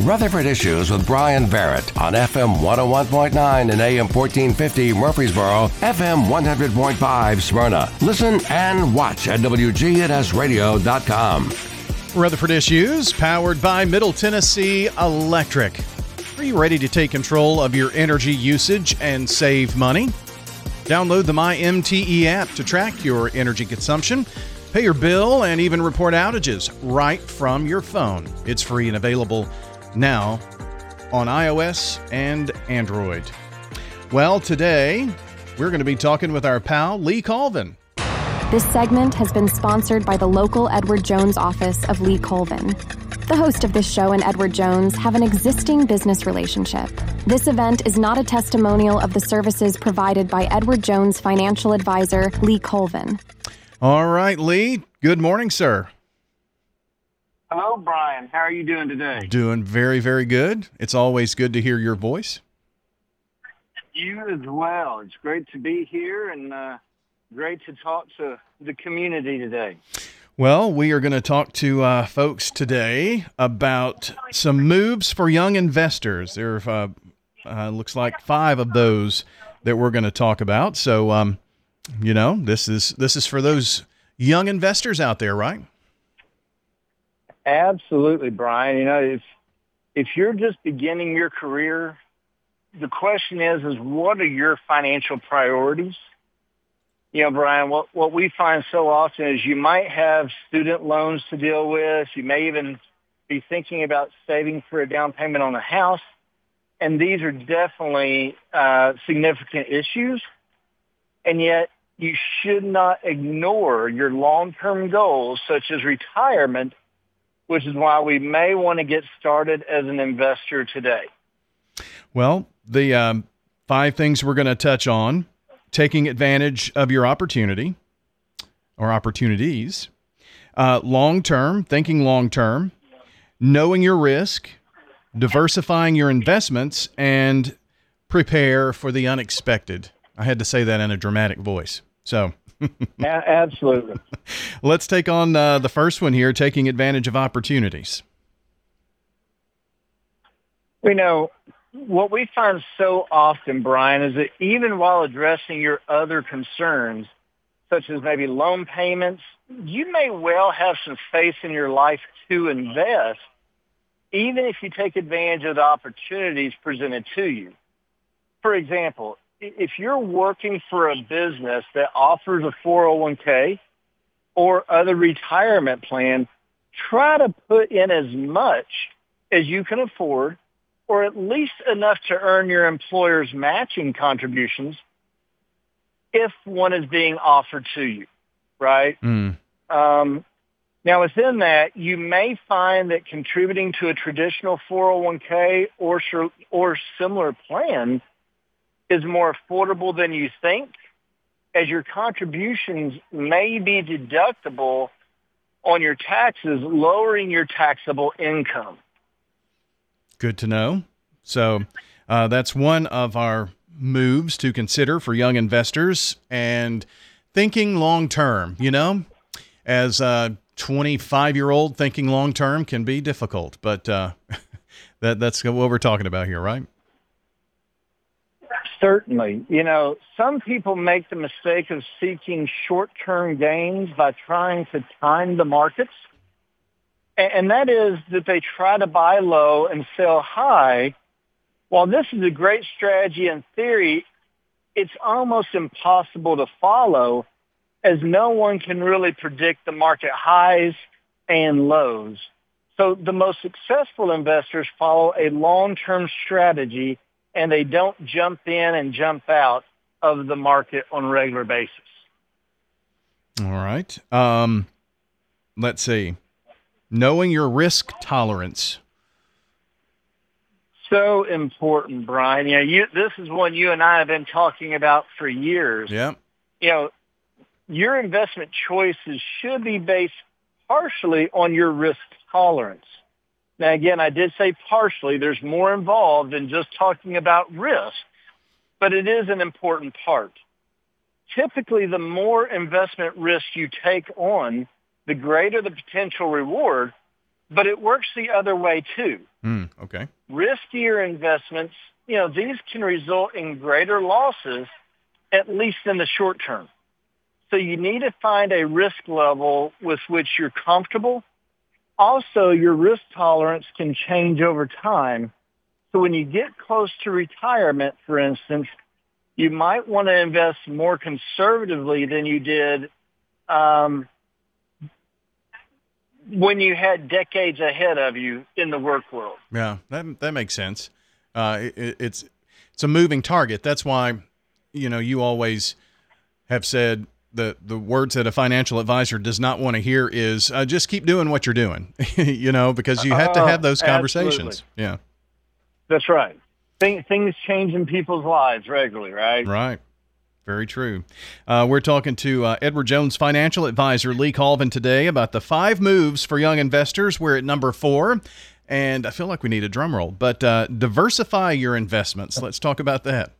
Rutherford Issues with Brian Barrett on FM 101.9 and AM 1450 Murfreesboro, FM 100.5 Smyrna. Listen and watch at WGNSradio.com. Rutherford Issues, powered by Middle Tennessee Electric. Are you ready to take control of your energy usage and save money? Download the MyMTE app to track your energy consumption, pay your bill, and even report outages right from your phone. It's free and available now on iOS and Android. Well, today we're going to be talking with our pal Lee Colvin. This segment has been sponsored by the local Edward Jones office of Lee Colvin. The host of this show and Edward Jones have an existing business relationship. This event is not a testimonial of the services provided by Edward Jones financial advisor Lee Colvin. All right, Lee. Good morning, sir. Hello, Brian. How are you doing today? Doing very, very good. It's always good to hear your voice. You as well. It's great to be here and great to talk to the community today. Well, we are going to talk to folks today about some moves for young investors. There looks like 5 of those that we're going to talk about. So, this is for those young investors out there, right? Absolutely, Brian. If you're just beginning your career, the question is what are your financial priorities? Brian, what we find so often is you might have student loans to deal with. You may even be thinking about saving for a down payment on a house. And these are definitely significant issues. And yet you should not ignore your long-term goals, such as retirement, which is why we may want to get started as an investor today. Well, the 5 things we're going to touch on: taking advantage of your opportunity or opportunities, long-term, thinking long-term, knowing your risk, diversifying your investments, and prepare for the unexpected. I had to say that in a dramatic voice. So absolutely. Let's take on the first one here, taking advantage of opportunities. What we find so often, Brian, is that even while addressing your other concerns, such as maybe loan payments, you may well have some space in your life to invest, even if you take advantage of the opportunities presented to you. For example, if you're working for a business that offers a 401k or other retirement plan, try to put in as much as you can afford, or at least enough to earn your employer's matching contributions if one is being offered to you, right? Now, within that, you may find that contributing to a traditional 401k or similar plan is more affordable than you think, as your contributions may be deductible on your taxes, lowering your taxable income. Good to know. So that's one of our moves to consider for young investors, and thinking long term. As a 25-year-old, thinking long term can be difficult, but that's what we're talking about here, right? Certainly. Some people make the mistake of seeking short-term gains by trying to time the markets. And that is that they try to buy low and sell high. While this is a great strategy in theory, it's almost impossible to follow, as no one can really predict the market highs and lows. So the most successful investors follow a long-term strategy, and they don't jump in and jump out of the market on a regular basis. All right. Let's see. Knowing your risk tolerance. So important, Brian. This is one you and I have been talking about for years. Yeah. Your investment choices should be based partially on your risk tolerance. Now, again, I did say partially. There's more involved than just talking about risk, but it is an important part. Typically, the more investment risk you take on, the greater the potential reward, but it works the other way too. Okay. Riskier investments, these can result in greater losses, at least in the short term. So you need to find a risk level with which you're comfortable. Also, your risk tolerance can change over time. So when you get close to retirement, for instance, you might want to invest more conservatively than you did when you had decades ahead of you in the work world. Yeah, that makes sense. It's a moving target. That's why, you always have said the words that a financial advisor does not want to hear is just keep doing what you're doing, because you have to have those conversations. Absolutely. Yeah. That's right. Things change in people's lives regularly, right? Right. Very true. We're talking to Edward Jones financial advisor Lee Colvin today about the 5 moves for young investors. We're at number 4, and I feel like we need a drum roll, but diversify your investments. Let's talk about that.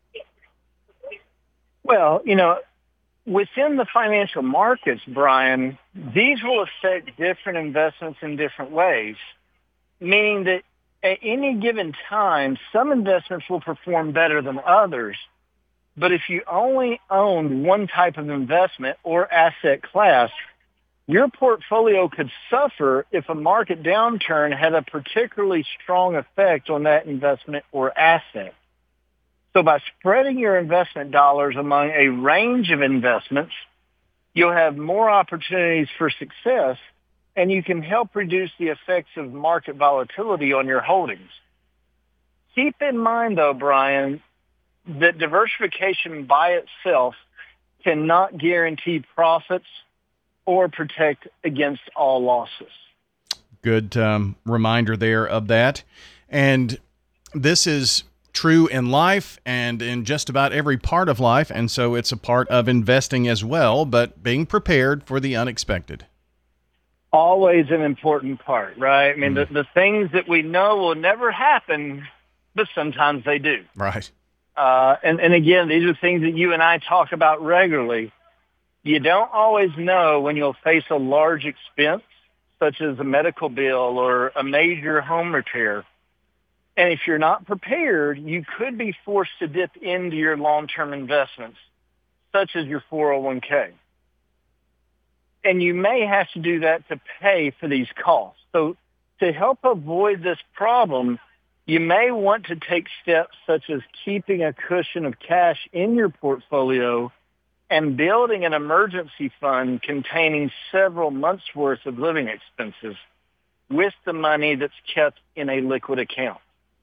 Well, within the financial markets, Brian, these will affect different investments in different ways, meaning that at any given time, some investments will perform better than others. But if you only owned one type of investment or asset class, your portfolio could suffer if a market downturn had a particularly strong effect on that investment or asset. So by spreading your investment dollars among a range of investments, you'll have more opportunities for success, and you can help reduce the effects of market volatility on your holdings. Keep in mind, though, Brian, that diversification by itself cannot guarantee profits or protect against all losses. Good reminder there of that. And this is true in life and in just about every part of life, and so it's a part of investing as well, but being prepared for the unexpected. Always an important part, right? I mean, the things that we know will never happen, but sometimes they do. Right. And again, these are things that you and I talk about regularly. You don't always know when you'll face a large expense, such as a medical bill or a major home repair. And if you're not prepared, you could be forced to dip into your long-term investments, such as your 401k. And you may have to do that to pay for these costs. So to help avoid this problem, you may want to take steps such as keeping a cushion of cash in your portfolio and building an emergency fund containing several months' worth of living expenses with the money that's kept in a liquid account.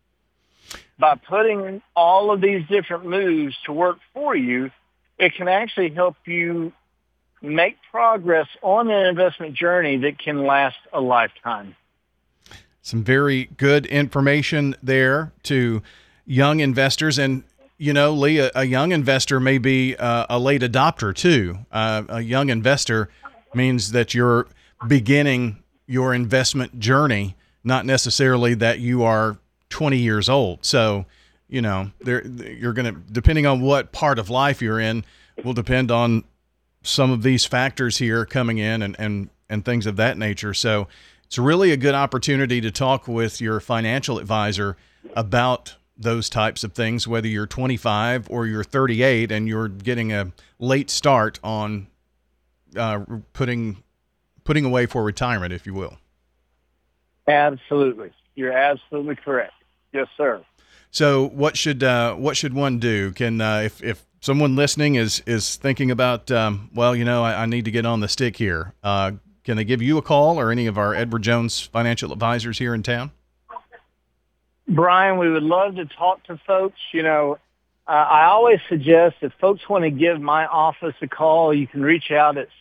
By putting all of these different moves to work for you, it can actually help you make progress on an investment journey that can last a lifetime. Some very good information there to young investors. And, Lee, a young investor may be a late adopter too. A young investor means that you're beginning your investment journey, not necessarily that you are 20 years old. So, you're going to, depending on what part of life you're in, will depend on some of these factors here coming in and things of that nature. So it's really a good opportunity to talk with your financial advisor about those types of things, whether you're 25 or you're 38 and you're getting a late start on putting away for retirement, if you will. Absolutely. You're absolutely correct. Yes, sir. So what should one do? Can if someone listening is thinking about, I need to get on the stick here, can they give you a call or any of our Edward Jones financial advisors here in town? Brian, we would love to talk to folks. I always suggest if folks want to give my office a call, you can reach out at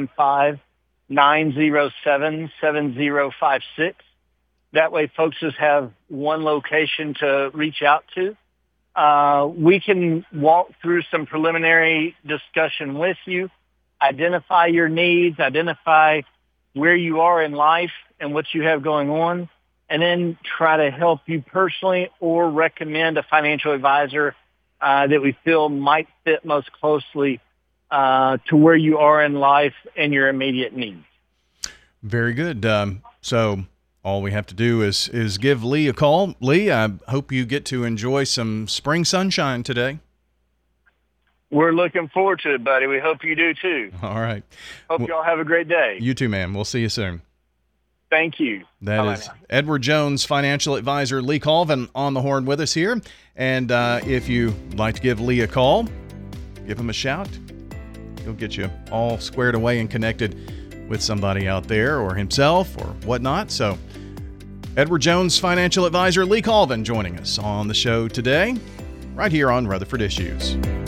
615-907-7056. That way folks just have one location to reach out to. We can walk through some preliminary discussion with you, identify your needs, identify where you are in life and what you have going on, and then try to help you personally or recommend a financial advisor that we feel might fit most closely to where you are in life and your immediate needs. Very good. So All we have to do is give Lee a call. Lee, I hope you get to enjoy some spring sunshine today. We're looking forward to it, buddy. We hope you do too. All right. Hope y'all have a great day. You too, man. We'll see you soon. Thank you. That is Edward Jones financial advisor Lee Colvin on the horn with us here. And if you'd like to give Lee a call, give him a shout. He'll get you all squared away and connected with somebody out there or himself or whatnot. So Edward Jones financial advisor Lee Colvin joining us on the show today, right here on Rutherford Issues.